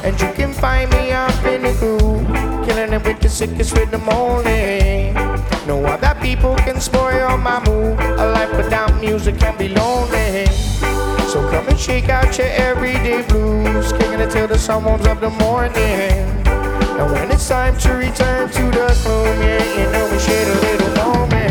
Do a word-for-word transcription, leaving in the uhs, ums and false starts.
And you can find me up in the groove, killing it with the sickest rhythm only. No other people can spoil my mood. A life without music can be lonely. So come and shake out your everyday blues, kicking it till the sun warms up the morning. And when it's time to return to the gloom, yeah, you know we share a little moment.